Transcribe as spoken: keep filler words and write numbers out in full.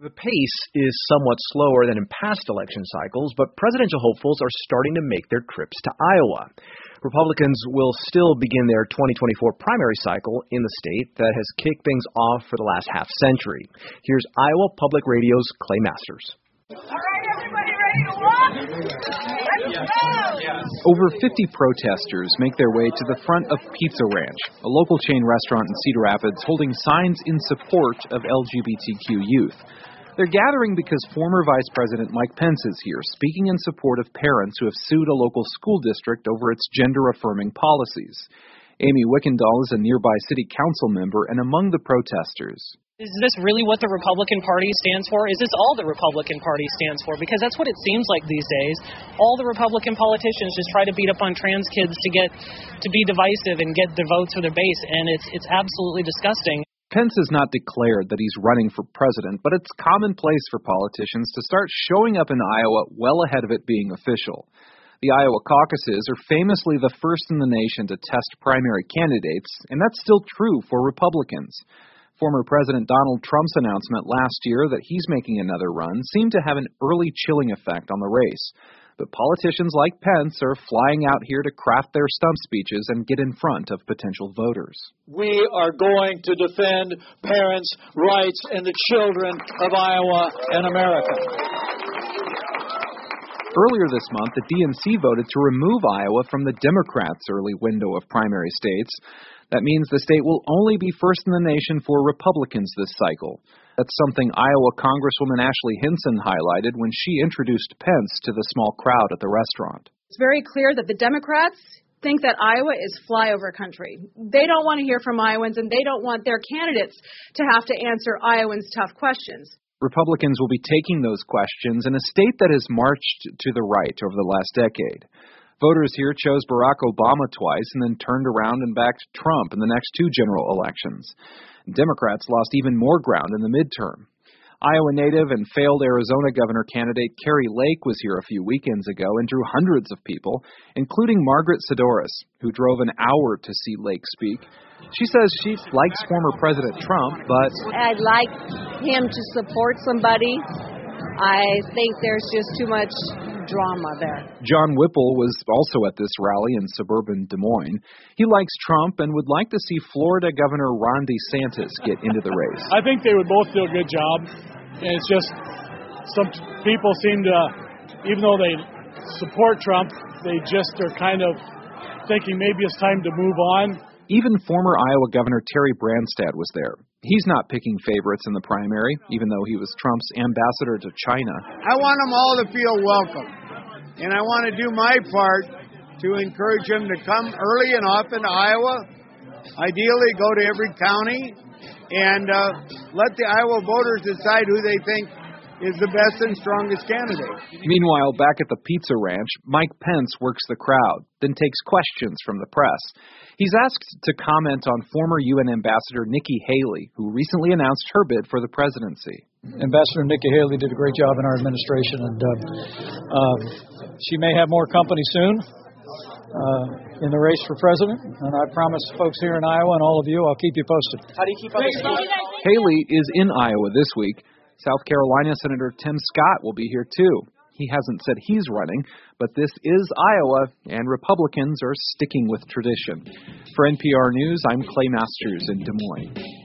The pace is somewhat slower than in past election cycles, but presidential hopefuls are starting to make their trips to Iowa. Republicans will still begin their twenty twenty-four primary cycle in the state that has kicked things off for the last half century. Here's Iowa Public Radio's Clay Masters. All right, everybody ready to walk? Let's go! Over fifty protesters make their way to the front of Pizza Ranch, a local chain restaurant in Cedar Rapids holding signs in support of L G B T Q youth. They're gathering because former Vice President Mike Pence is here, speaking in support of parents who have sued a local school district over its gender-affirming policies. Amy Wickendahl is a nearby city council member and among the protesters. Is this really what the Republican Party stands for? Is this all the Republican Party stands for? Because that's what it seems like these days. All the Republican politicians just try to beat up on trans kids to get to be divisive and get the votes for their base, and it's it's absolutely disgusting. Pence has not declared that he's running for president, but it's commonplace for politicians to start showing up in Iowa well ahead of it being official. The Iowa caucuses are famously the first in the nation to test primary candidates, and that's still true for Republicans. Former President Donald Trump's announcement last year that he's making another run seemed to have an early chilling effect on the race. But politicians like Pence are flying out here to craft their stump speeches and get in front of potential voters. We are going to defend parents' rights and the children of Iowa and America. Earlier this month, the D N C voted to remove Iowa from the Democrats' early window of primary states. That means the state will only be first in the nation for Republicans this cycle. That's something Iowa Congresswoman Ashley Hinson highlighted when she introduced Pence to the small crowd at the restaurant. It's very clear that the Democrats think that Iowa is flyover country. They don't want to hear from Iowans, and they don't want their candidates to have to answer Iowans' tough questions. Republicans will be taking those questions in a state that has marched to the right over the last decade. Voters here chose Barack Obama twice and then turned around and backed Trump in the next two general elections. Democrats lost even more ground in the midterm. Iowa native and failed Arizona governor candidate Kari Lake was here a few weekends ago and drew hundreds of people, including Margaret Sidoris, who drove an hour to see Lake speak. She says she likes former President Trump, but I'd like him to support somebody. I think there's just too much drama there. John Whipple was also at this rally in suburban Des Moines. He likes Trump and would like to see Florida Governor Ron DeSantis get into the race. I think they would both do a good job. And it's just some people seem to, even though they support Trump, they just are kind of thinking maybe it's time to move on. Even former Iowa Governor Terry Branstad was there. He's not picking favorites in the primary, even though he was Trump's ambassador to China. I want them all to feel welcome, and I want to do my part to encourage them to come early and often to Iowa, ideally go to every county, and uh, let the Iowa voters decide who they think is the best and strongest candidate. Meanwhile, back at the Pizza Ranch, Mike Pence works the crowd, then takes questions from the press. He's asked to comment on former U N Ambassador Nikki Haley, who recently announced her bid for the presidency. Ambassador Nikki Haley did a great job in our administration, and uh, uh, she may have more company soon uh, in the race for president. And I promise folks here in Iowa and all of you, I'll keep you posted. How do you keep up? Haley is in Iowa this week. South Carolina Senator Tim Scott will be here too. He hasn't said he's running, but this is Iowa, and Republicans are sticking with tradition. For N P R News, I'm Clay Masters in Des Moines.